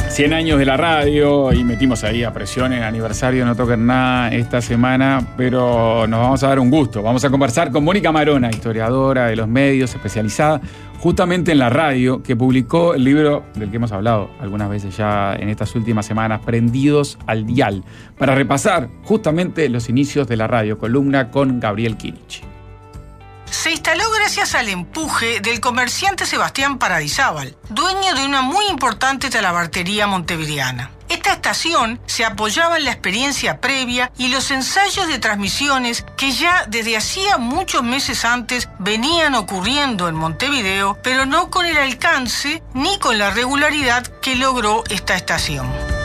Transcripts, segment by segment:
100 años de la radio y metimos ahí a presión en aniversario, no toquen nada esta semana, pero nos vamos a dar un gusto. Vamos a conversar con Mónica Marona, historiadora de los medios, especializada justamente en la radio, que publicó el libro del que hemos hablado algunas veces ya en estas últimas semanas, Prendidos al Dial, para repasar justamente los inicios de la radio, columna con Gabriel Kirich. Se instaló gracias al empuje del comerciante Sebastián Paradisábal, dueño de una muy importante talabartería montevideana. Esta estación se apoyaba en la experiencia previa y los ensayos de transmisiones que ya desde hacía muchos meses antes venían ocurriendo en Montevideo, pero no con el alcance ni con la regularidad que logró esta estación.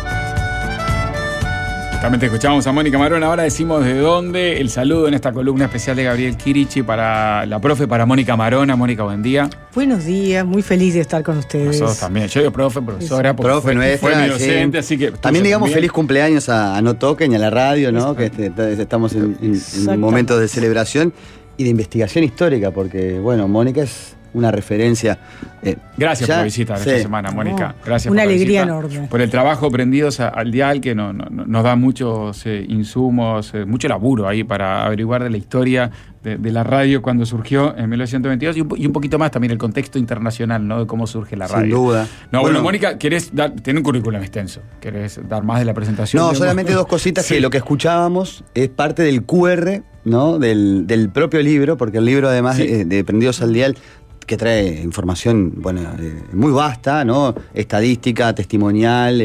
Justamente escuchábamos a Mónica Marona, ahora decimos de dónde. El saludo en esta columna especial de Gabriel Kirich para la profe, para Mónica Marona. Mónica, buen día. Buenos días, muy feliz de estar con ustedes. Nosotros también. Yo digo profe, profesora, porque profe nuestra, fue mi docente, sí. Así que... También digamos feliz cumpleaños a No Toquen y a la radio, ¿no? Que estamos en momentos de celebración y de investigación histórica, porque, bueno, Mónica es una referencia. Gracias por la visita esta semana, Mónica. Gracias una por la alegría visita, enorme. por el trabajo Prendidos al Dial, que nos da muchos insumos, mucho laburo ahí para averiguar de la historia de la radio cuando surgió en 1922 y un poquito más también el contexto internacional, ¿no? De cómo surge la radio. Sin duda. No, bueno, Mónica, tiene un currículum extenso. ¿Querés dar más de la presentación? No, solamente dos cositas, sí. Que lo que escuchábamos es parte del QR, ¿no? Del propio libro, porque el libro, además de Prendidos al Dial, que trae información, bueno, muy vasta, ¿no? Estadística, testimonial,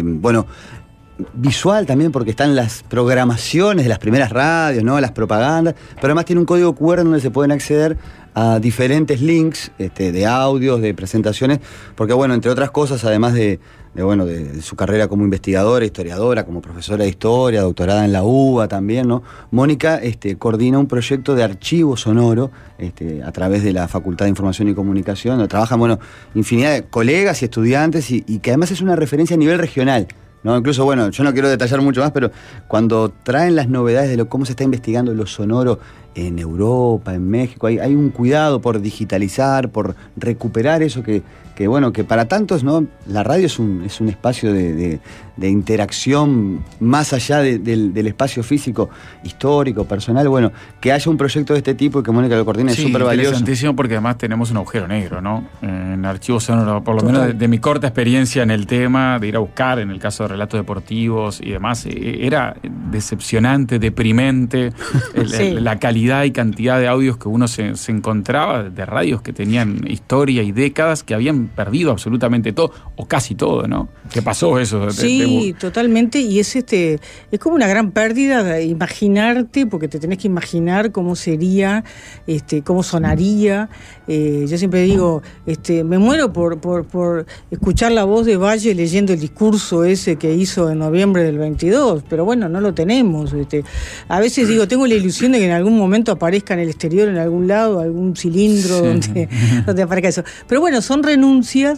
visual también, porque están las programaciones de las primeras radios, ¿no? Las propagandas, pero además tiene un código QR donde se pueden acceder a diferentes links de audios, de presentaciones, porque, bueno, entre otras cosas, además de su carrera como investigadora, historiadora, como profesora de historia, doctorada en la UBA también, ¿no? Mónica coordina un proyecto de archivo sonoro a través de la Facultad de Información y Comunicación, donde trabajan, infinidad de colegas y estudiantes y que además es una referencia a nivel regional, ¿no? Incluso, yo no quiero detallar mucho más, pero cuando traen las novedades de cómo se está investigando lo sonoro en Europa, en México, hay un cuidado por digitalizar, por recuperar eso que para tantos, ¿no? La radio es un espacio de interacción más allá del espacio físico, histórico, personal. Que haya un proyecto de este tipo y que Mónica lo coordine es súper valioso. Interesantísimo, porque además tenemos un agujero negro, ¿no? En archivos sonoros, por lo menos de mi corta experiencia en el tema, de ir a buscar, en el caso de relatos deportivos y demás, era decepcionante, deprimente, la calidad y cantidad de audios que uno se encontraba, de radios que tenían historia y décadas, que habían perdido absolutamente todo, o casi todo, ¿no? ¿Qué pasó eso? Sí, totalmente, y es como una gran pérdida de imaginarte, porque te tenés que imaginar cómo sería, cómo sonaría. Yo siempre digo, me muero por escuchar la voz de Valle leyendo el discurso ese que hizo en noviembre del 22, pero bueno, no lo tenemos. A veces digo, tengo la ilusión de que en algún momento aparezca en el exterior, en algún lado, algún cilindro donde aparezca eso. Pero bueno, son renuncias,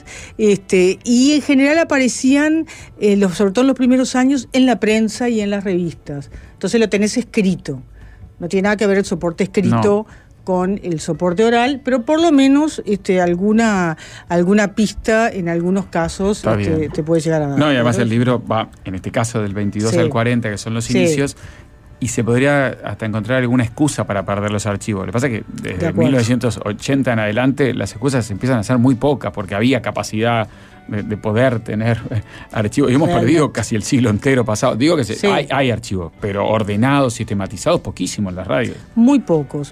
y en general aparecían, sobre todo en los primeros años, en la prensa y en las revistas. Entonces lo tenés escrito. No tiene nada que ver el soporte escrito con el soporte oral, pero por lo menos alguna pista en algunos casos te puede llegar a dar. No, y además el libro va, en este caso, del 22 al 40, que son los inicios, y se podría hasta encontrar alguna excusa para perder los archivos. Lo que pasa es que desde 1980 en adelante las excusas empiezan a ser muy pocas, porque había capacidad de poder tener archivos. Y hemos perdido casi el siglo entero pasado. Digo que hay archivos, pero ordenados, sistematizados, poquísimos en las radios. Muy pocos,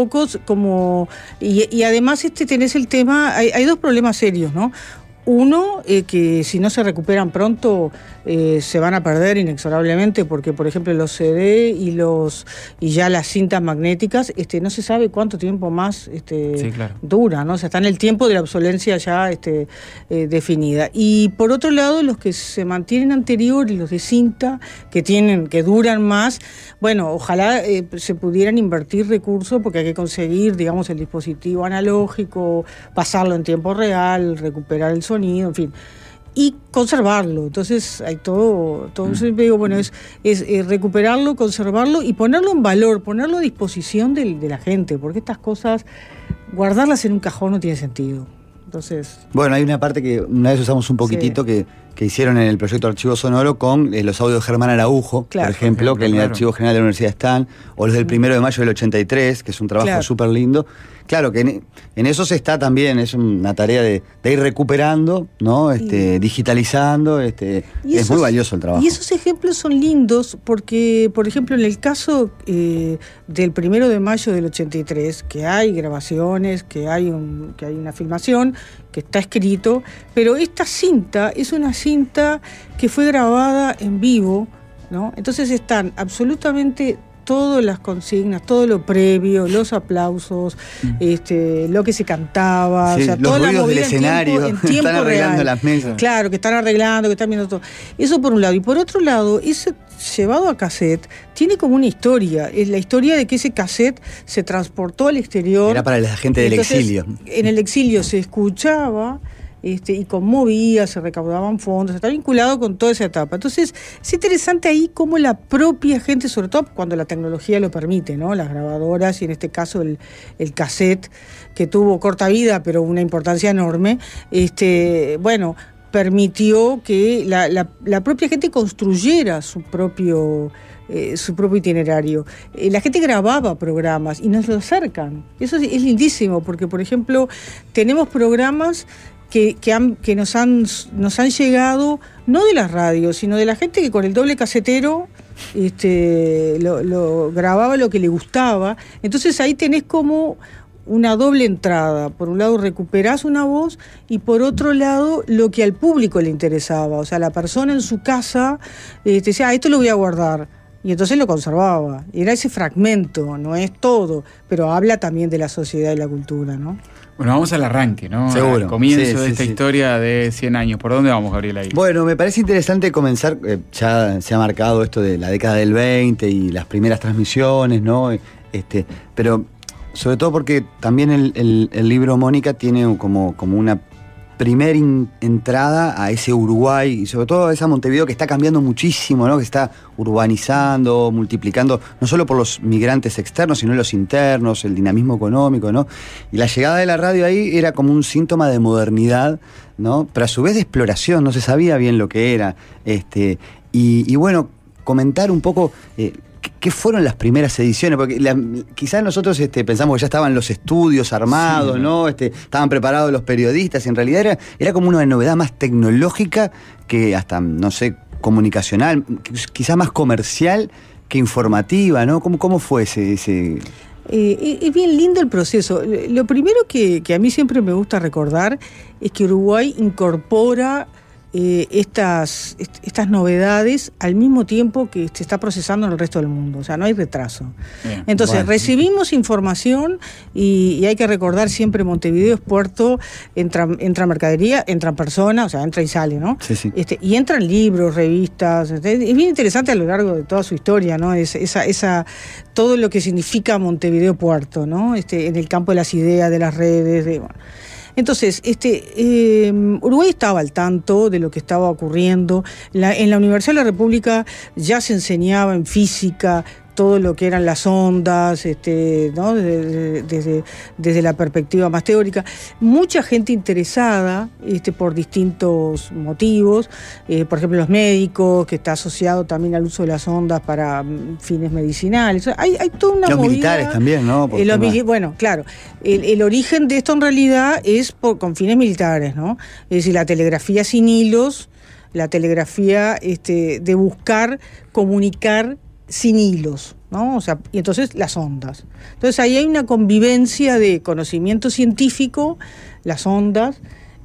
y además tenés el tema, hay dos problemas serios, ¿no? Uno, que si no se recuperan pronto se van a perder inexorablemente, porque por ejemplo los CD y ya las cintas magnéticas no se sabe cuánto tiempo más duran, ¿no? O sea, está en el tiempo de la obsolencia ya definida. Y por otro lado, los que se mantienen anteriores, los de cinta, que duran más, ojalá se pudieran invertir recursos, porque hay que conseguir, digamos, el dispositivo analógico, pasarlo en tiempo real, recuperar el sonido, en fin, y conservarlo. Entonces hay todo siempre digo, es recuperarlo, conservarlo y ponerlo en valor, ponerlo a disposición de la gente, porque estas cosas, guardarlas en un cajón no tiene sentido. Entonces, hay una parte que una vez usamos un poquitito que que hicieron en el proyecto Archivo Sonoro con los audios de Germán Araujo, claro, por ejemplo, que en el claro. Archivo General de la Universidad están, o los del 1 de mayo del 83, que es un trabajo Claro. súper lindo. Claro, que en eso se está también, es una tarea de ir recuperando, ¿no? Digitalizando, es muy valioso el trabajo. Y esos ejemplos son lindos porque, por ejemplo, en el caso del 1 de mayo del 83, que hay grabaciones, que hay una filmación, que está escrito, pero esta cinta es una cinta que fue grabada en vivo, ¿no? Entonces están absolutamente todas las consignas, todo lo previo, los aplausos, lo que se cantaba, Sí, o sea, los toda la ruidos del movida escenario, en tiempo están arreglando real. las mesas. Claro, que están arreglando, que están viendo todo. Eso por un lado. Y por otro lado, ese llevado a cassette tiene como una historia. Es la historia de que ese cassette se transportó al exterior. Era para la gente del Entonces, exilio. En el exilio se escuchaba y conmovía, se recaudaban fondos, está vinculado con toda esa etapa. Entonces, es interesante ahí cómo la propia gente, sobre todo cuando la tecnología lo permite, ¿no? Las grabadoras y en este caso el cassette, que tuvo corta vida, pero una importancia enorme, permitió que la propia gente construyera su propio itinerario. La gente grababa programas y nos lo acercan. Eso es lindísimo, porque, por ejemplo, tenemos programas que nos han llegado, no de las radios, sino de la gente que con el doble casetero lo grababa lo que le gustaba. Entonces ahí tenés como una doble entrada. Por un lado recuperás una voz y por otro lado lo que al público le interesaba. O sea, la persona en su casa decía, esto lo voy a guardar. Y entonces lo conservaba. Era ese fragmento, no es todo, pero habla también de la sociedad y la cultura, ¿no? Bueno, vamos al arranque, ¿no? Seguro. Al comienzo Sí, de esta historia de 100 años. ¿Por dónde vamos, Gabriel, ahí? Bueno, me parece interesante comenzar, ya se ha marcado esto de la década del 20 y las primeras transmisiones, ¿no? Pero sobre todo porque también el libro Mónica tiene como una primera entrada a ese Uruguay y sobre todo a esa Montevideo que está cambiando muchísimo, ¿no? Que está urbanizando, multiplicando, no solo por los migrantes externos, sino los internos, el dinamismo económico, ¿no? Y la llegada de la radio ahí era como un síntoma de modernidad, ¿no? Pero a su vez de exploración, no se sabía bien lo que era. Y bueno, comentar un poco ¿qué fueron las primeras ediciones? Porque quizás nosotros pensamos que ya estaban los estudios armados, sí, ¿no? Estaban preparados los periodistas, y en realidad era como una novedad más tecnológica que hasta, no sé, comunicacional, quizás más comercial que informativa, ¿no? ¿Cómo fue ese...? Es bien lindo el proceso. Lo primero que a mí siempre me gusta recordar es que Uruguay incorpora estas novedades al mismo tiempo que se está procesando en el resto del mundo, o sea, no hay retraso. Bien, entonces, bueno, recibimos información y hay que recordar siempre Montevideo es puerto, entra mercadería, entran personas, o sea, entra y sale, ¿no? Sí, sí. Y entran libros, revistas, es bien interesante a lo largo de toda su historia, ¿no? Todo lo que significa Montevideo puerto, ¿no? En el campo de las ideas, de las redes, bueno. Entonces, Uruguay estaba al tanto de lo que estaba ocurriendo. En la Universidad de la República ya se enseñaba en física todo lo que eran las ondas, ¿no? desde la perspectiva más teórica. Mucha gente interesada por distintos motivos, por ejemplo los médicos, que está asociado también al uso de las ondas para fines medicinales. Hay toda una los movida, militares también, ¿no? Bueno, claro, el origen de esto en realidad es con fines militares, ¿no? Es decir, la telegrafía sin hilos, la telegrafía de buscar comunicar sin hilos, ¿no? O sea, y entonces las ondas. Entonces ahí hay una convivencia de conocimiento científico, las ondas,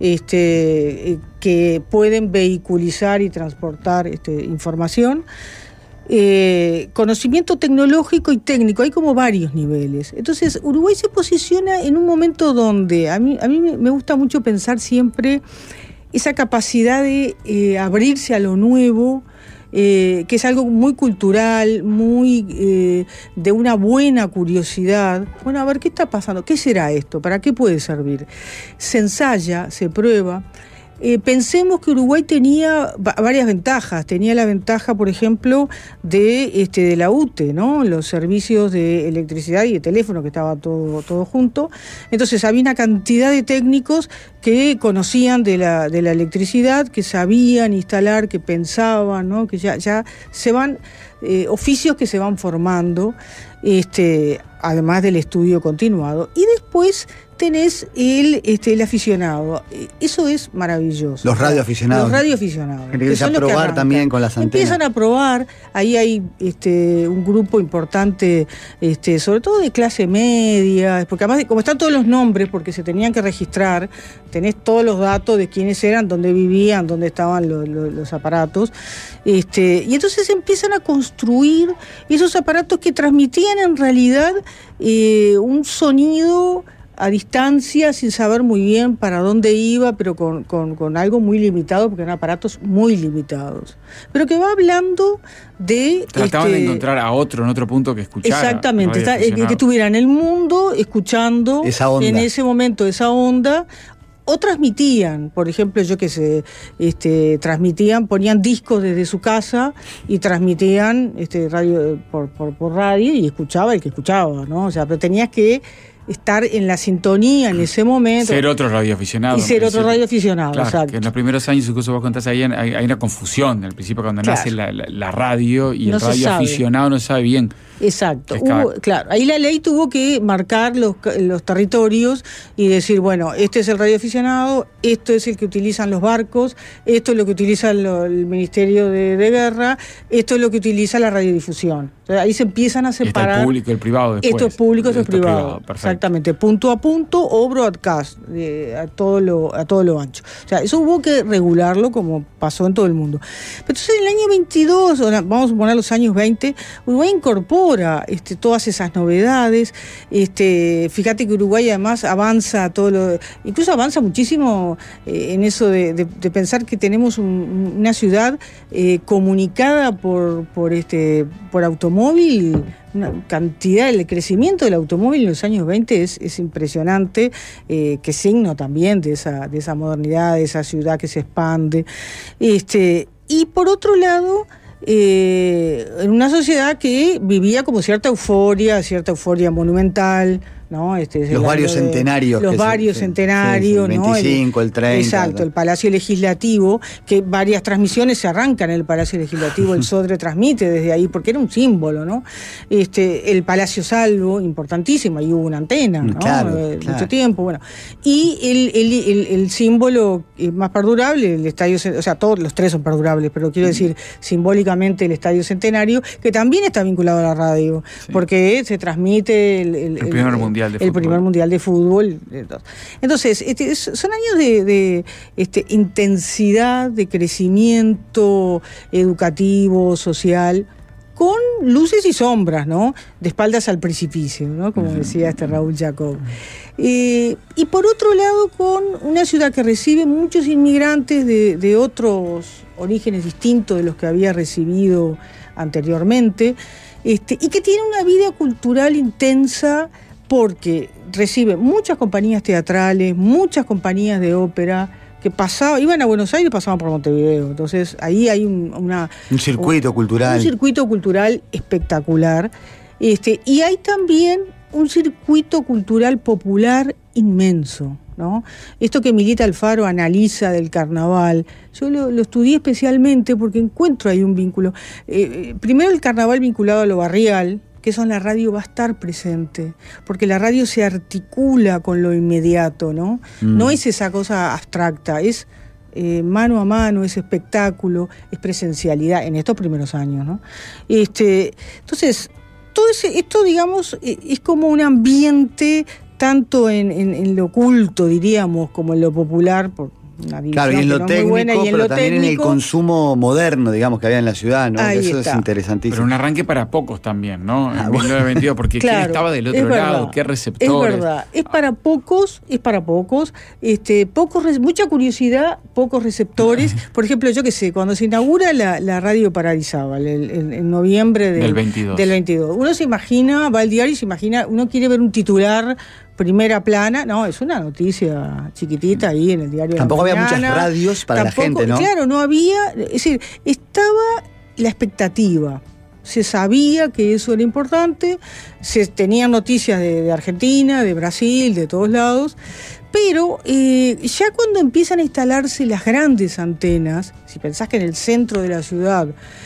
que pueden vehiculizar y transportar información, conocimiento tecnológico y técnico, hay como varios niveles. Entonces Uruguay se posiciona en un momento donde a mí me gusta mucho pensar siempre esa capacidad de abrirse a lo nuevo, que es algo muy cultural, muy de una buena curiosidad. Bueno, a ver, ¿qué está pasando? ¿Qué será esto? ¿Para qué puede servir? Se ensaya, se prueba. Pensemos que Uruguay tenía varias ventajas. Tenía la ventaja, por ejemplo, de la UTE, ¿no? Los servicios de electricidad y de teléfono, que estaba todo junto. Entonces había una cantidad de técnicos que conocían de la electricidad, que sabían instalar, que pensaban, ¿no? Que ya se van, oficios que se van formando, además del estudio continuado. Y después tenés el aficionado. Eso es maravilloso. Los radioaficionados. Los radioaficionados. Que empiezan a probar también con las antenas. Empiezan a probar. Ahí hay un grupo importante, sobre todo de clase media, porque además, como están todos los nombres, porque se tenían que registrar, tenés todos los datos de quiénes eran, dónde vivían, dónde estaban los aparatos. Y entonces empiezan a construir esos aparatos que transmitían en realidad un sonido a distancia, sin saber muy bien para dónde iba, pero con algo muy limitado, porque eran aparatos muy limitados. Pero que va hablando de... Trataban de encontrar a otro en otro punto que escuchara. Exactamente, que estuviera en el mundo escuchando esa onda. En ese momento esa onda, o transmitían, por ejemplo, transmitían, ponían discos desde su casa y transmitían radio por radio, y escuchaba el que escuchaba, ¿no? O sea, pero tenías que estar en la sintonía en ese momento. Ser otro radioaficionado. Y ser otro radioaficionado, claro, exacto. Que en los primeros años, incluso vos contás, hay una confusión al principio cuando nace la radio, y no el radioaficionado no sabe bien. Exacto. Claro, ahí la ley tuvo que marcar los territorios y decir, bueno, este es el radioaficionado, esto es el que utilizan los barcos, esto es lo que utiliza el Ministerio de Guerra, esto es lo que utiliza la radiodifusión. Entonces, ahí se empiezan a separar. Está el público y el privado después. Esto es público, esto es privado. Exactamente, punto a punto o broadcast, a todo lo ancho. O sea, eso hubo que regularlo como pasó en todo el mundo. Pero entonces en el año 22, vamos a poner los años 20, Uruguay incorpora todas esas novedades. Fíjate que Uruguay además avanza incluso avanza muchísimo en eso de pensar que tenemos una ciudad comunicada por automóvil. Una cantidad, el crecimiento del automóvil en los años 20 es impresionante, que signo también de esa modernidad, de esa ciudad que se expande. Y por otro lado, en una sociedad que vivía como cierta euforia monumental, ¿no? Los varios centenarios. Los varios centenarios, el 25, el 30. Exacto, el Palacio Legislativo, que varias transmisiones se arrancan en el Palacio Legislativo, el Sodre transmite desde ahí, porque era un símbolo, ¿no? El Palacio Salvo, importantísimo, ahí hubo una antena, ¿no? Claro. Mucho tiempo, bueno. Y el símbolo más perdurable, el Estadio, o sea, todos los tres son perdurables, pero quiero decir, simbólicamente el Estadio Centenario, que también está vinculado a la radio, porque se transmite el primer mundial. El primer mundial de fútbol. Entonces, son años de intensidad, de crecimiento educativo, social, con luces y sombras, ¿no? De espaldas al precipicio, ¿no? Como decía Raúl Jacob. Y por otro lado, con una ciudad que recibe muchos inmigrantes de otros orígenes distintos de los que había recibido anteriormente, y que tiene una vida cultural intensa, porque recibe muchas compañías teatrales, muchas compañías de ópera, que iban a Buenos Aires y pasaban por Montevideo. Entonces ahí hay un circuito cultural. Un circuito cultural espectacular. Y hay también un circuito cultural popular inmenso, ¿no? Esto que Milita Alfaro analiza del carnaval, yo lo estudié especialmente porque encuentro ahí un vínculo. Primero, el carnaval vinculado a lo barrial, que eso en la radio va a estar presente, porque la radio se articula con lo inmediato, ¿no? No es esa cosa abstracta, es mano a mano, es espectáculo, es presencialidad en estos primeros años, ¿no? Entonces, todo esto, digamos, es como un ambiente tanto en lo oculto, diríamos, como en lo popular, claro, y en lo técnico, pero también en el consumo moderno, digamos, que había en la ciudad, ¿no? Eso es interesantísimo. Pero un arranque para pocos también, ¿no? En 1922, porque claro, ¿quién estaba del otro lado? ¿Qué receptores? Es verdad, es para pocos, mucha curiosidad, pocos receptores. Por ejemplo, yo qué sé, cuando se inaugura la radio Paradisábal, en noviembre del 22. Uno se imagina, va al diario y se imagina, uno quiere ver un titular primera plana, no, es una noticia chiquitita ahí en el diario. Tampoco de la había mañana. muchas radios para la gente, ¿no? Claro, no había, es decir, estaba la expectativa. Se sabía que eso era importante, se tenían noticias de Argentina, de Brasil, de todos lados, pero ya cuando empiezan a instalarse las grandes antenas, si pensás que en el centro de la ciudad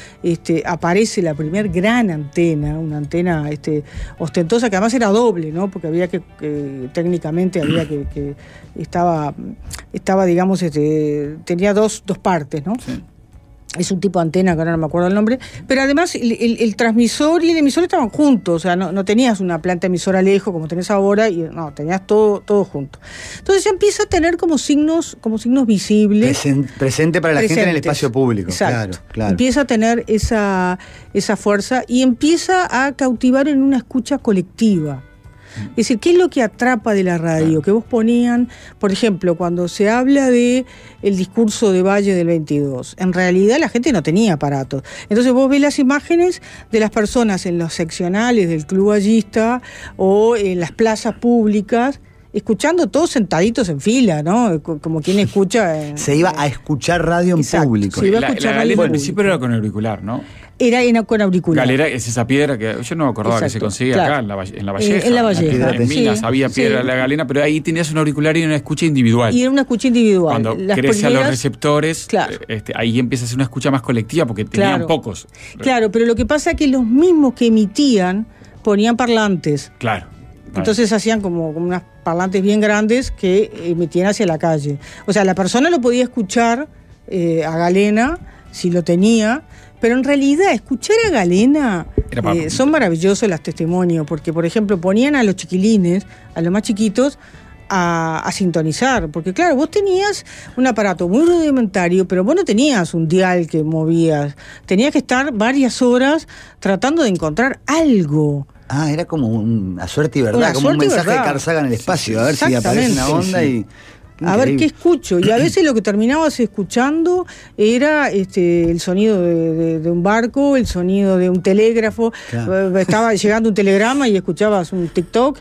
aparece la primer gran antena, una antena ostentosa, que además era doble, ¿no? Porque había que técnicamente había que estaba digamos, tenía dos partes, ¿no? Sí. Es un tipo de antena que ahora no me acuerdo el nombre, pero además el transmisor y el emisor estaban juntos, o sea, no tenías una planta emisora lejos como tenés ahora, no, tenías todo junto. Entonces ya empieza a tener como signos visibles. Presente para la gente en el espacio público. Exacto. Claro. Empieza a tener esa fuerza y empieza a cautivar en una escucha colectiva. Es decir, ¿qué es lo que atrapa de la radio? Que vos ponían, por ejemplo, cuando se habla de el discurso de Valle del 22, en realidad la gente no tenía aparatos. Entonces vos ves las imágenes de las personas en los seccionales del Club Ballista o en las plazas públicas, escuchando todos sentaditos en fila, ¿no? Como quien escucha... Se iba a escuchar radio en público. Se iba a escuchar radio en público. Al principio era con auricular, ¿no? Era con auricular. Galera es esa piedra que yo no me acordaba. Exacto, que se conseguía acá, en la Valleja. En la Valleja. En Minas había piedra de la galena, pero ahí tenías un auricular y una escucha individual. Y era una escucha individual. Cuando crece a los receptores, ahí empieza a ser una escucha más colectiva, porque tenían pocos. Claro, pero lo que pasa es que los mismos que emitían ponían parlantes. Claro. Entonces hacían como unas parlantes bien grandes que emitían hacia la calle. O sea, la persona lo podía escuchar a Galena, si lo tenía, pero en realidad escuchar a Galena son maravillosos los testimonios, porque por ejemplo ponían a los chiquilines, a los más chiquitos, a sintonizar, porque claro, vos tenías un aparato muy rudimentario, pero vos no tenías un dial que movías, tenías que estar varias horas tratando de encontrar algo. Ah, era como una suerte y verdad, como un mensaje de Carl Sagan en el espacio, a ver si aparece una onda y... A ver qué escucho. Y a veces lo que terminabas escuchando era el sonido de un barco, el sonido de un telégrafo. Claro. Estaba llegando un telegrama y escuchabas un TikTok.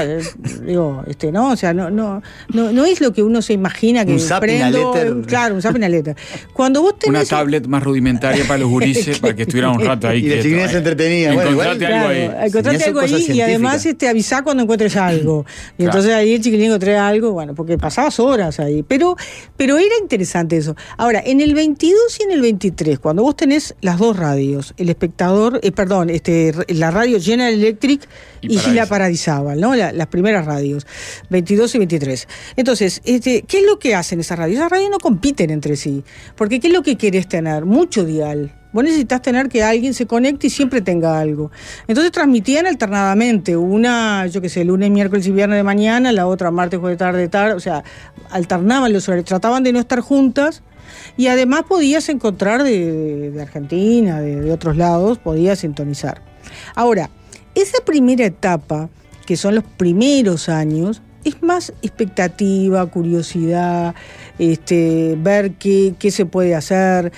¿No? O sea, no es lo que uno se imagina que prendo. Claro, un zapping a letter. Cuando vos tenés una tablet más rudimentaria para los gurises, para que estuvieran un rato ahí. Y los chiquilines se entretenían. Encontrate algo ahí. Encontrate algo ahí y además avisá cuando encuentres algo. Y entonces ahí el chiquilín encontré algo, bueno, porque pasabas horas ahí, pero era interesante eso. Ahora, en el 22 y en el 23, cuando vos tenés las dos radios, el espectador, la radio General Electric y la Paradisábal, ¿no? Las primeras radios, 22 y 23. Entonces, ¿qué es lo que hacen esas radios? Esas radios no compiten entre sí, porque ¿qué es lo que querés tener? Mucho dial. Vos necesitas tener que alguien se conecte y siempre tenga algo. Entonces transmitían alternadamente, una, lunes, miércoles y viernes de mañana, la otra martes, jueves, tarde, o sea, alternaban los horarios, trataban de no estar juntas, y además podías encontrar de Argentina, de otros lados, podías sintonizar. Ahora, esa primera etapa, que son los primeros años, es más expectativa, curiosidad, ver qué se puede hacer,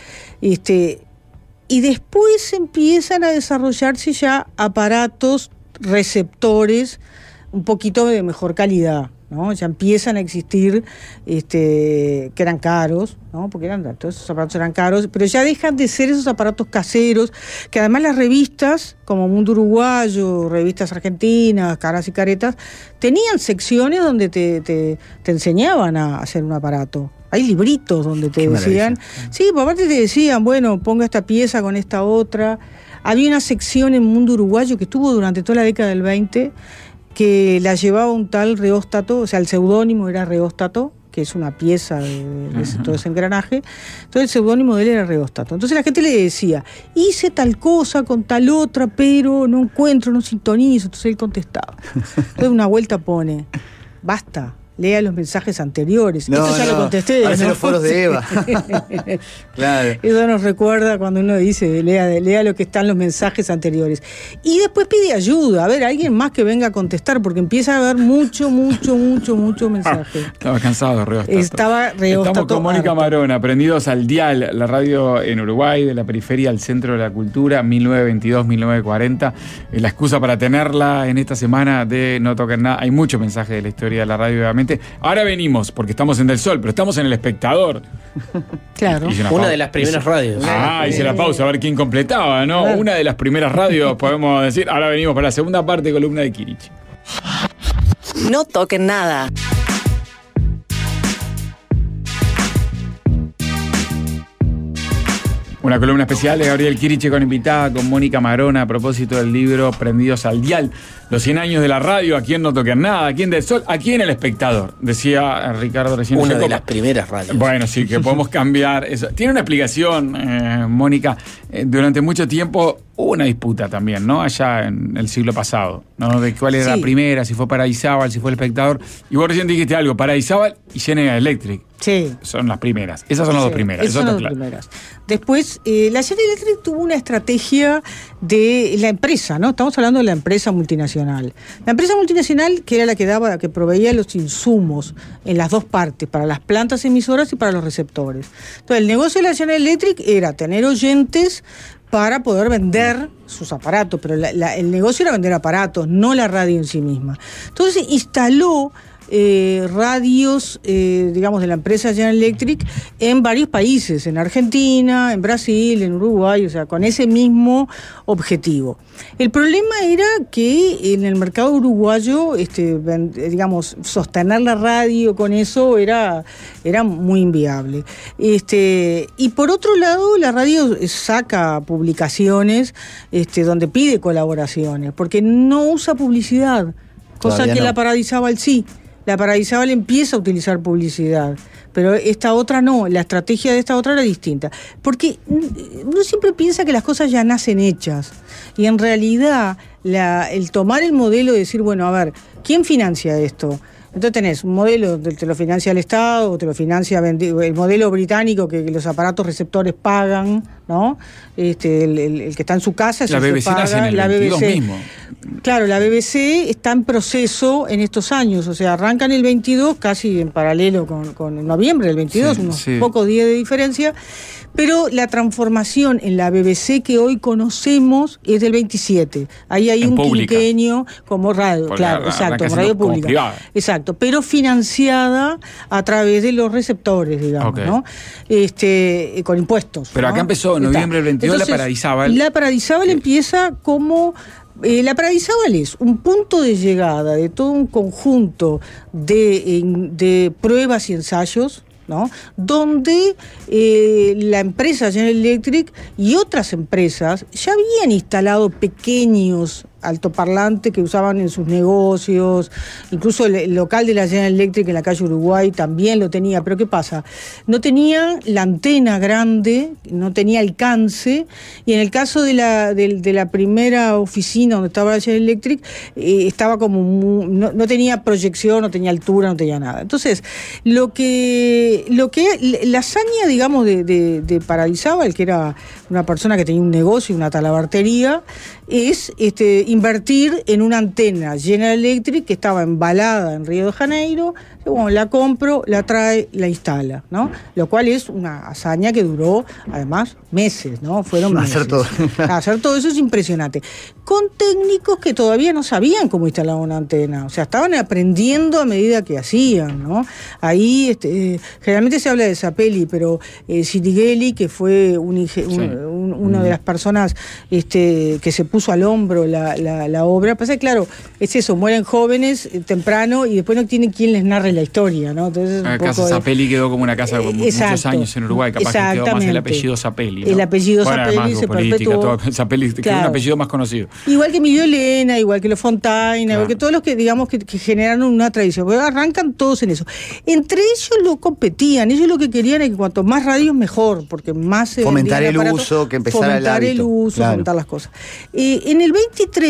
y después empiezan a desarrollarse ya aparatos receptores un poquito de mejor calidad, ¿no? Ya empiezan a existir que eran caros, ¿no? Porque todos esos aparatos eran caros, pero ya dejan de ser esos aparatos caseros, que además las revistas, como Mundo Uruguayo, revistas argentinas, Caras y Caretas, tenían secciones donde te enseñaban a hacer un aparato. Hay libritos donde te decían... Sí, por aparte te decían, bueno, ponga esta pieza con esta otra. Había una sección en Mundo Uruguayo que estuvo durante toda la década del 20, que la llevaba un tal Reóstato, o sea, el seudónimo era Reóstato, que es una pieza de todo ese engranaje. Entonces el seudónimo de él era Reóstato. Entonces la gente le decía, hice tal cosa con tal otra, pero no encuentro, no sintonizo. Entonces él contestaba. Entonces una vuelta pone, basta. lea los mensajes anteriores. No, Esto ya no. lo contesté. Parece ¿no? los foros de Eva. Claro. Eso nos recuerda cuando uno dice, lea lo que están los mensajes anteriores. Y después pide ayuda, a ver, alguien más que venga a contestar, porque empieza a haber mucho mensaje. Estaba cansado de Reóstato. Reóstato. Estamos con Mónica Marona, prendidos al dial, la radio en Uruguay, de la periferia al centro de la cultura, 1922-1940. La excusa para tenerla en esta semana de No Toquen Nada. Hay mucho mensaje de la historia de la radio, obviamente. Ahora venimos, porque estamos en Del Sol, pero estamos en El Espectador. Claro. Una de las primeras radios. Hice la pausa a ver quién completaba, ¿no? Claro. Una de las primeras radios, podemos decir. Ahora venimos para la segunda parte, columna de Kirichi. No toquen nada. Una columna especial de Gabriel Kiriche con invitada con Mónica Marona a propósito del libro Prendidos al Dial. Los 100 años de la radio, aquí en No Toquen Nada, aquí en Del Sol, aquí en El Espectador. Decía Ricardo recién. Una de las primeras radios. Bueno, sí, que podemos cambiar eso. Tiene una explicación, Mónica. Durante mucho tiempo hubo una disputa también, ¿no? Allá en el siglo pasado, ¿no? De cuál era la primera, si fue Paradisábal, si fue El Espectador. Y vos recién dijiste algo, Paradisábal y General Electric. Sí. Son las primeras. Esas son las dos primeras. Esas son las dos primeras. Después, la General Electric tuvo una estrategia de la empresa, ¿no? Estamos hablando de la empresa multinacional. La empresa multinacional, que era la que proveía los insumos en las dos partes, para las plantas emisoras y para los receptores. Entonces, el negocio de la General Electric era tener oyentes para poder vender sus aparatos, pero el negocio era vender aparatos, no la radio en sí misma. Entonces, instaló radios, digamos, de la empresa General Electric en varios países, en Argentina, en Brasil, en Uruguay, o sea, con ese mismo objetivo. El problema era que en el mercado uruguayo, digamos, sostener la radio con eso era muy inviable. Y por otro lado, la radio saca publicaciones donde pide colaboraciones, porque no usa publicidad, cosa Todavía que no. La Paradisábal sí. La Paradisábal empieza a utilizar publicidad, pero esta otra no, la estrategia de esta otra era distinta. Porque uno siempre piensa que las cosas ya nacen hechas, y en realidad el tomar el modelo y decir, bueno, a ver, ¿quién financia esto? Entonces tenés un modelo, te lo financia el Estado, o te lo financia el modelo británico que los aparatos receptores pagan, ¿no? El que está en su casa, la BBC se paga, nace en el la 22 BBC mismo. Claro, la BBC está en proceso en estos años, o sea, arranca en el 22, casi en paralelo con noviembre del 22, unos pocos días de diferencia, pero la transformación en la BBC que hoy conocemos es del 27. Ahí hay un quinquenio como radio, claro, exacto, como radio pública. Privada. Exacto, pero financiada a través de los receptores, digamos, Okay. ¿no? Con impuestos. Pero ¿no? acá empezó en noviembre del 22. Entonces, La Paradisábal. La Paradisábal empieza como... la Paradisábal es un punto de llegada de todo un conjunto de pruebas y ensayos, ¿no? Donde la empresa General Electric y otras empresas ya habían instalado pequeños altoparlantes que usaban en sus negocios, incluso el local de la General Electric en la calle Uruguay también lo tenía, pero ¿qué pasa? No tenía la antena grande, no tenía alcance, y en el caso de la primera oficina donde estaba la General Electric, estaba como no tenía proyección, no tenía altura, no tenía nada. Entonces, la hazaña, digamos, de Paradisábal, que era una persona que tenía un negocio, una talabartería, es invertir en una antena General Electric que estaba embalada en Río de Janeiro. Bueno, la compro, la trae, la instala, ¿no? Lo cual es una hazaña que duró, además, meses, ¿no? Fueron meses. Hacer todo eso es impresionante. Con técnicos que todavía no sabían cómo instalar una antena. O sea, estaban aprendiendo a medida que hacían, ¿no? Ahí, generalmente se habla de Zappelli, pero Sirighelli, que fue una de las personas que se puso al hombro la obra. Pasa que, claro, es eso, mueren jóvenes temprano y después no tienen quien les narre la historia, ¿no? Entonces, la casa Zappelli quedó como una casa por muchos años en Uruguay, capaz que quedó más el apellido Zappelli, ¿no? El apellido Zappelli además, se perpetuó. Zappelli quedó un apellido más conocido. Igual que Emilio Elena, igual que los Fontaine, igual que todos los que, digamos, que generaron una tradición. Porque arrancan todos en eso. Entre ellos lo competían, ellos lo que querían es que cuanto más radios mejor, porque más se fomentar el uso, que empezara el hábito. Fomentar el uso, fomentar las cosas. En el 23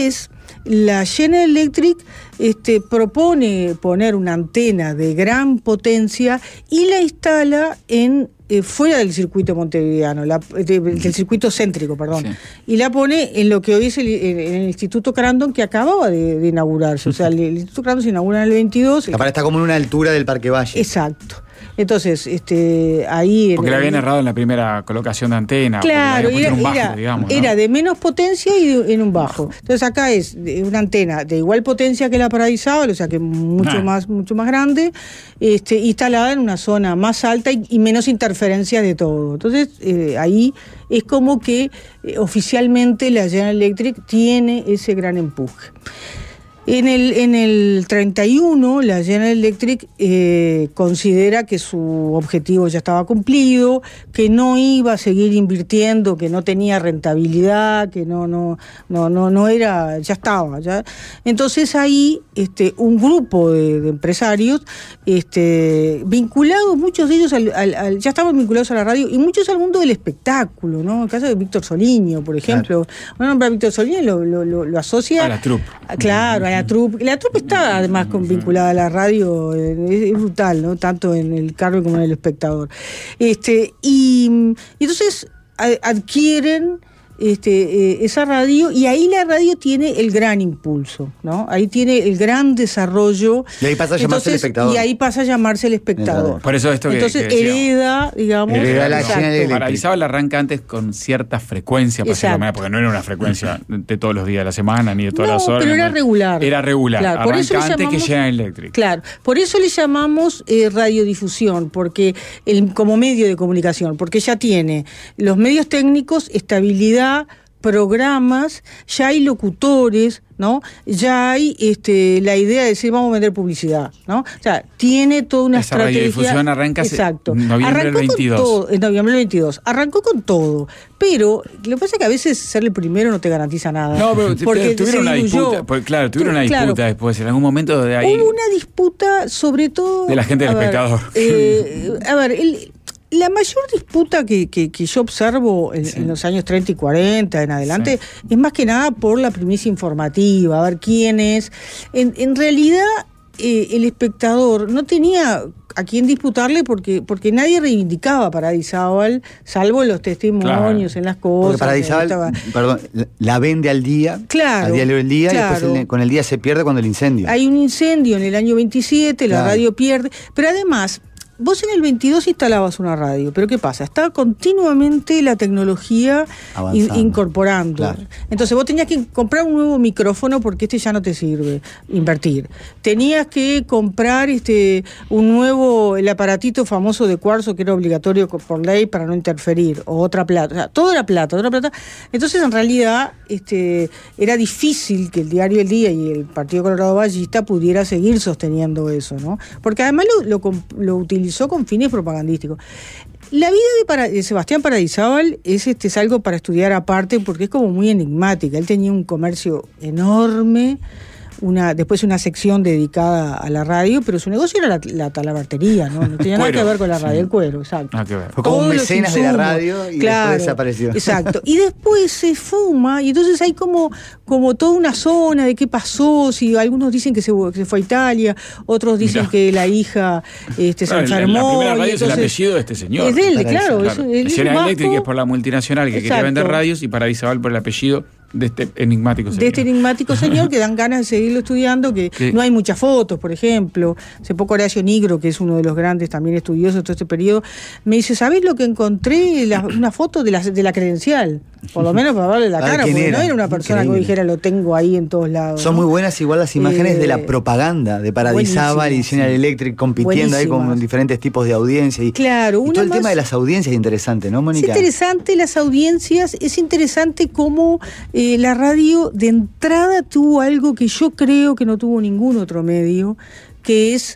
la General Electric propone poner una antena de gran potencia y la instala fuera del circuito montevideano, del circuito céntrico, perdón, sí. Y la pone en lo que hoy es el Instituto Crandon, que acababa de inaugurarse. O sea, el Instituto Crandon se inaugura en el 22. Aparte está como en una altura del Parque Valle. Exacto. Entonces, ahí... Porque le habían errado en la primera colocación de antena. Claro, era de menos potencia y en un bajo. Entonces acá es una antena de igual potencia que la Paradisábal, o sea que mucho más grande, instalada en una zona más alta y menos interferencia de todo. Entonces, ahí es como que oficialmente la General Electric tiene ese gran empuje. En el 31, la General Electric considera que su objetivo ya estaba cumplido, que no iba a seguir invirtiendo, que no tenía rentabilidad, que no era, ya estaba. Ya. Entonces ahí un grupo de empresarios vinculados, muchos de ellos ya estaban vinculados a la radio y muchos al mundo del espectáculo, ¿no? El caso de Víctor Soliño, por ejemplo. Claro. Bueno, para Víctor Soliño lo asocia... A la troupe. Claro, a la troupe. La troupe está además vinculada a la radio, es brutal, ¿no? Tanto en el Carmen como en el Espectador. Y entonces adquieren esa radio, y ahí la radio tiene el gran impulso, ¿no? Ahí tiene el gran desarrollo. Y ahí pasa a llamarse El Espectador. Y ahí pasa a llamarse El Espectador. Por eso esto entonces que hereda, digamos. Hereda la General Paradisábal arranca antes con cierta frecuencia, porque no era una frecuencia de todos los días de la semana, ni de todas las horas. Pero era regular. Era regular. Claro, arranca antes que General Electric. Claro, por eso le llamamos radiodifusión, porque como medio de comunicación, porque ya tiene los medios técnicos, estabilidad, programas, ya hay locutores, ¿no? Ya hay la idea de decir vamos a vender publicidad, ¿no? O sea, tiene toda una esa estrategia. Radiodifusión arranca en noviembre del 22. En noviembre del 22. Arrancó con todo, pero lo que pasa es que a veces ser el primero no te garantiza nada. No, pero tuvieron una disputa, tuvieron una disputa después, en algún momento de ahí. Hubo una disputa, sobre todo de la gente del Espectador. La mayor disputa que yo observo en los años 30 y 40 en adelante es más que nada por la primicia informativa, a ver quién es. En realidad, el Espectador no tenía a quién disputarle porque nadie reivindicaba Paradisábal, salvo los testimonios en las cosas. Porque Paradisábal, la vende al día, al diario del día, y después con el día se pierde cuando el incendio. Hay un incendio en el año 27, la radio pierde, pero además... Vos en el 22 instalabas una radio, pero ¿qué pasa? Estaba continuamente la tecnología incorporando. Claro. Entonces vos tenías que comprar un nuevo micrófono porque ya no te sirve, invertir. Tenías que comprar el aparatito famoso de cuarzo que era obligatorio por ley para no interferir, o otra plata. O sea, todo era plata. Entonces en realidad era difícil que el diario El Día y el Partido Colorado Ballista pudiera seguir sosteniendo eso, ¿no? Porque además lo utilizó con fines propagandísticos. La vida de Sebastián Paradisábal es algo para estudiar aparte porque es como muy enigmática. Él tenía un comercio enorme, después una sección dedicada a la radio, pero su negocio era la talabartería, ¿no? No tenía nada que ver con la radio, el cuero, exacto. Nada que ver. Fue como un mecenas de la radio y después desapareció. Exacto. Y después se fuma, y entonces hay como toda una zona de qué pasó, si algunos dicen que se fue a Italia, otros dicen que la hija se enfermó. La primera radio es el apellido de este señor. Es de él, claro. General Electric es por la multinacional que quería vender radios, y Paradisábal por el apellido de este enigmático señor. De este enigmático señor que dan ganas de seguirlo estudiando, que no hay muchas fotos, por ejemplo. Hace poco Horacio Nigro, que es uno de los grandes también estudiosos de todo este periodo, me dice, ¿sabés lo que encontré? Una foto de la credencial. Por lo menos para darle la cara, porque no era una persona que dijera, lo tengo ahí en todos lados. Son muy buenas igual las imágenes de la propaganda de Paradisábal y General Electric compitiendo ahí con diferentes tipos de audiencias. Y todo el tema de las audiencias es interesante, ¿no, Mónica? Es interesante las audiencias, es interesante cómo la radio de entrada tuvo algo que yo creo que no tuvo ningún otro medio, que es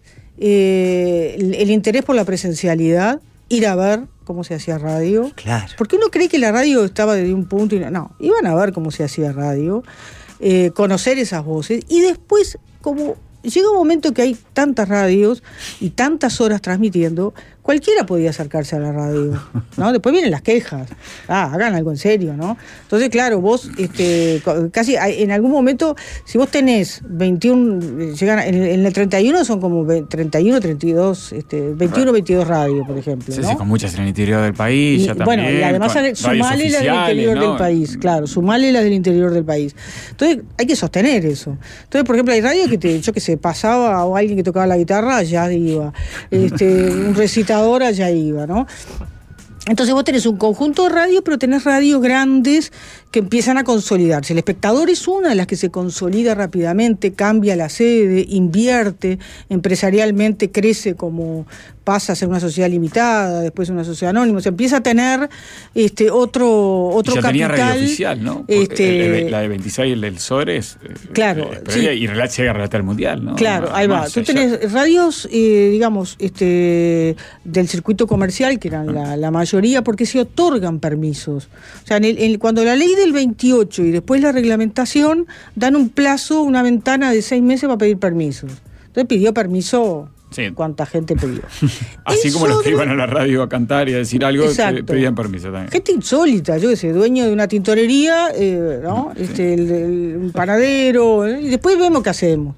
el interés por la presencialidad, ir a ver cómo se hacía radio. Claro. Porque uno cree que la radio estaba desde un punto y no, iban a ver cómo se hacía radio, conocer esas voces, y después, como llega un momento que hay tantas radios y tantas horas transmitiendo, cualquiera podía acercarse a la radio, ¿no? Después vienen las quejas, hagan algo en serio, ¿no? Entonces, claro, vos casi en algún momento, si vos tenés 21, llegan en el 31 son como 31, 32, 21, 22 radios, por ejemplo, ¿no? Sí, con muchas en el interior del país, ya también. Bueno, y además sumale las del interior del país, claro, sumale las del interior del país. Entonces, hay que sostener eso. Entonces, por ejemplo, hay radios que yo que sé, pasaba o alguien que tocaba la guitarra, ya iba. Un recitador, allá iba, ¿no? Entonces vos tenés un conjunto de radios, pero tenés radios grandes que empiezan a consolidarse. El Espectador es una de las que se consolida rápidamente, cambia la sede, invierte, empresarialmente crece como pasa a ser una sociedad limitada, después una sociedad anónima, se empieza a tener otro ya capital. Tenía radio oficial, ¿no? La de 26, el Sores, claro, sí. Y llega a relatar el Mundial, ¿no? Claro, ahí va. Tú tenés radios, digamos, del circuito comercial, que eran la mayoría, porque se otorgan permisos. O sea, cuando la ley del 28 y después la reglamentación dan un plazo, una ventana de 6 meses para pedir permisos. Entonces pidió permiso. Sí. ¿Cuánta gente pidió? Así como los que iban a la radio a cantar y a decir algo, pedían permiso también. Gente insólita, yo qué sé, dueño de una tintorería, ¿no? Un panadero, y después vemos qué hacemos.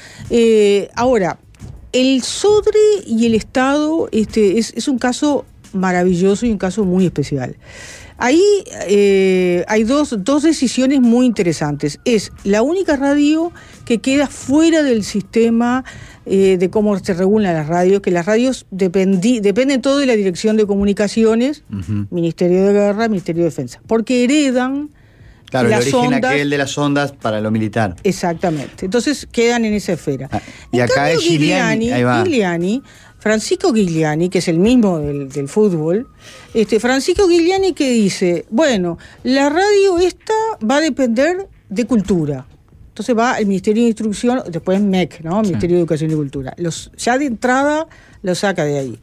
Ahora, el SODRE y el Estado es un caso maravilloso y un caso muy especial. Ahí hay dos decisiones muy interesantes. Es la única radio que queda fuera del sistema de cómo se regulan las radios, que las radios dependen todo de la Dirección de Comunicaciones, Ministerio de Guerra, Ministerio de Defensa, porque heredan claro, las el origen ondas, aquel de las ondas para lo militar. Exactamente. Entonces quedan en esa esfera. Y acá es Gigliani, Francisco Gigliani, que es el mismo del fútbol, Francisco Gigliani que dice, bueno, la radio esta va a depender de cultura. Entonces va al Ministerio de Instrucción, después MEC, ¿no? Ministerio de Educación y Cultura. Ya de entrada lo saca de ahí.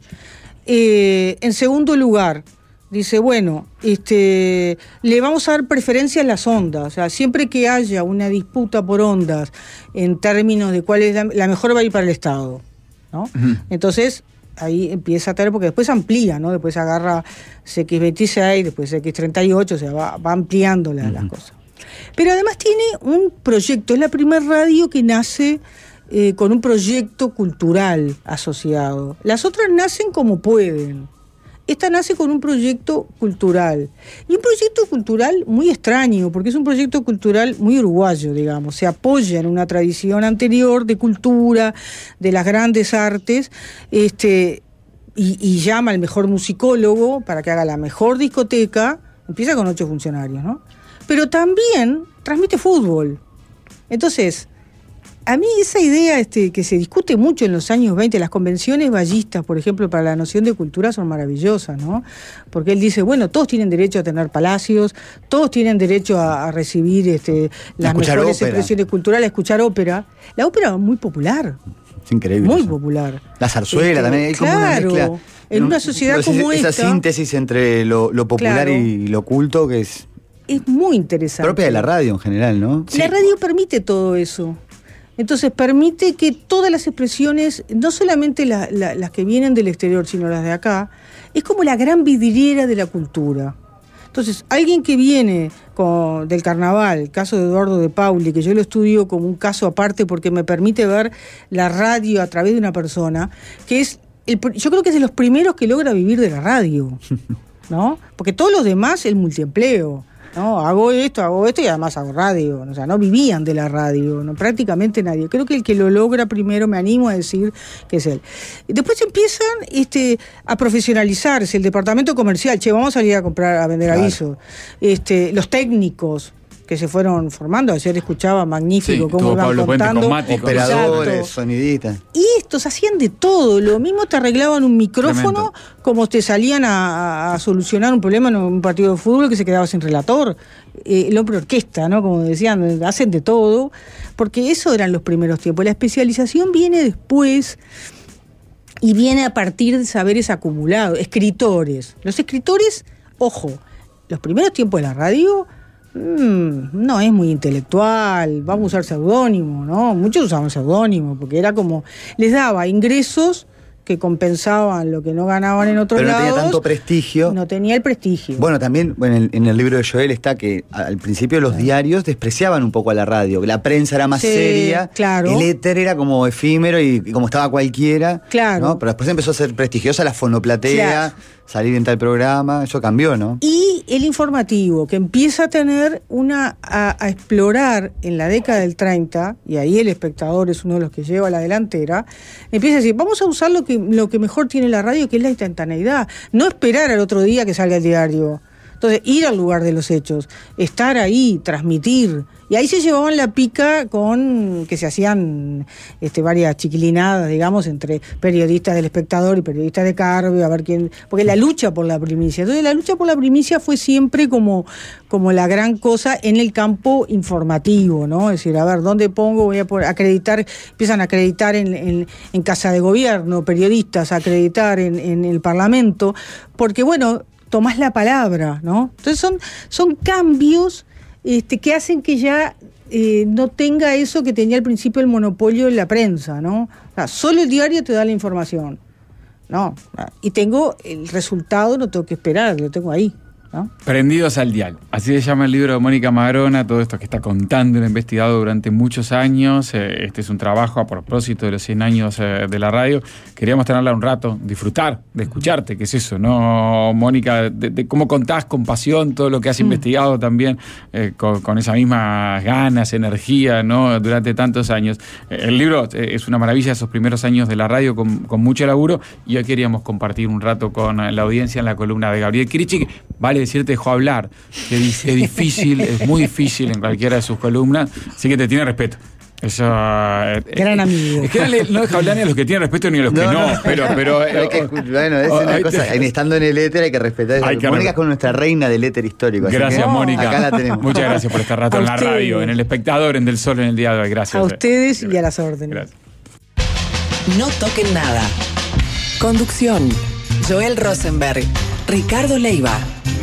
En segundo lugar, dice, bueno, le vamos a dar preferencia a las ondas. O sea, siempre que haya una disputa por ondas en términos de cuál es la mejor, va a ir para el Estado, ¿no? Entonces, ahí empieza a tener, porque después amplía, ¿no? Después agarra CX26, después CX38, o sea, va ampliando las cosas. Pero además tiene un proyecto, es la primera radio que nace con un proyecto cultural asociado. Las otras nacen como pueden. Esta nace con un proyecto cultural. Y un proyecto cultural muy extraño, porque es un proyecto cultural muy uruguayo, digamos. Se apoya en una tradición anterior de cultura, de las grandes artes, y llama al mejor musicólogo para que haga la mejor discoteca. Empieza con 8 funcionarios, ¿no? Pero también transmite fútbol. Entonces, a mí esa idea que se discute mucho en los años 20, las convenciones ballistas, por ejemplo, para la noción de cultura son maravillosas, ¿no? Porque él dice, bueno, todos tienen derecho a tener palacios, todos tienen derecho a recibir las mejores expresiones culturales, a escuchar ópera. La ópera es muy popular. Es increíble. Muy eso. popular. La zarzuela también, hay como una mezcla. En una sociedad como esta. Esa síntesis entre lo popular y lo culto que es muy interesante. Propia de la radio en general, ¿no? La radio permite todo eso. Entonces permite que todas las expresiones, no solamente las que vienen del exterior, sino las de acá, es como la gran vidriera de la cultura. Entonces, alguien que viene del carnaval, el caso de Eduardo de Pauli, que yo lo estudio como un caso aparte porque me permite ver la radio a través de una persona, que es, yo creo que es de los primeros que logra vivir de la radio, ¿no? Porque todos los demás, el multiempleo. No, hago esto y además hago radio. O sea, no vivían de la radio, no, prácticamente nadie. Creo que el que lo logra primero, me animo a decir que es él. Después empiezan a profesionalizarse, el departamento comercial, vamos a salir a vender avisos. Los técnicos que se fueron formando, ayer escuchaba magnífico cómo iban Pablo contando, operadores, sonidistas. Y estos hacían de todo, lo mismo te arreglaban un micrófono. Tremendo. Como te salían a solucionar un problema en un partido de fútbol que se quedaba sin relator, el hombre orquesta, ¿no? Como decían, hacen de todo, porque eso eran los primeros tiempos. La especialización viene después y viene a partir de saberes acumulados. Escritores, los escritores, ojo, los primeros tiempos de la radio no es muy intelectual, vamos a usar seudónimo, ¿no? Muchos usaban seudónimo porque era como, les daba ingresos que compensaban lo que no ganaban en otros Pero no lados. tenía tanto prestigio. No tenía el prestigio. Bueno, también en el libro de Joel está que al principio los diarios despreciaban un poco a la radio, que la prensa era más Sí, seria, claro. el éter era como efímero y como estaba cualquiera, Claro. ¿no? Pero después empezó a ser prestigiosa la fonoplatea, Claro. salir en tal programa, eso cambió, ¿no? Y el informativo, que empieza a tener a explorar en la década del 30, y ahí El Espectador es uno de los que lleva la delantera, empieza a decir, vamos a usar lo que mejor tiene la radio, que es la instantaneidad. No esperar al otro día que salga el diario. Entonces, ir al lugar de los hechos, estar ahí, transmitir. Y ahí se llevaban la pica con que se hacían varias chiquilinadas, digamos, entre periodistas del Espectador y periodistas de Carbio, a ver quién. Porque la lucha por la primicia. Entonces, la lucha por la primicia fue siempre como la gran cosa en el campo informativo, ¿no? Es decir, a ver, ¿dónde pongo? Voy a acreditar, empiezan a acreditar en Casa de Gobierno, periodistas, a acreditar en el Parlamento, porque, bueno, tomás la palabra, ¿no? Entonces son cambios que hacen que ya no tenga eso que tenía al principio el monopolio en la prensa, ¿no? O sea, solo el diario te da la información, ¿no? Y tengo el resultado, no tengo que esperar, lo tengo ahí, ¿no? Prendidos al dial. Así se llama el libro de Mónica Madrona, todo esto que está contando y ha investigado durante muchos años. Este es un trabajo a propósito de los 100 años de la radio. Queríamos tenerla un rato, disfrutar de escucharte, que es eso, ¿no, Mónica? De cómo contás con pasión todo lo que has investigado también, con esas mismas ganas, energía, ¿no? Durante tantos años. El libro es una maravilla, esos primeros años de la radio con mucho laburo, y hoy queríamos compartir un rato con la audiencia en la columna de Gabriel Kirichik. Vale decirte, dejó hablar, que es difícil, es muy difícil en cualquiera de sus columnas, así que te tiene respeto. Eso, Gran amigo. Es que no deja hablar ni a los que tienen respeto ni a los que no. Pero bueno, es una cosa, estando en el éter hay que respetar eso. Mónica es con nuestra reina del éter histórico. Gracias, Mónica. Acá la tenemos. Muchas gracias por este rato en la radio, en El Espectador, en Del Sol, en el día de hoy. Gracias. A ustedes y a las órdenes. Gracias. No toquen nada. Conducción: Joel Rosenberg, Ricardo Leiva,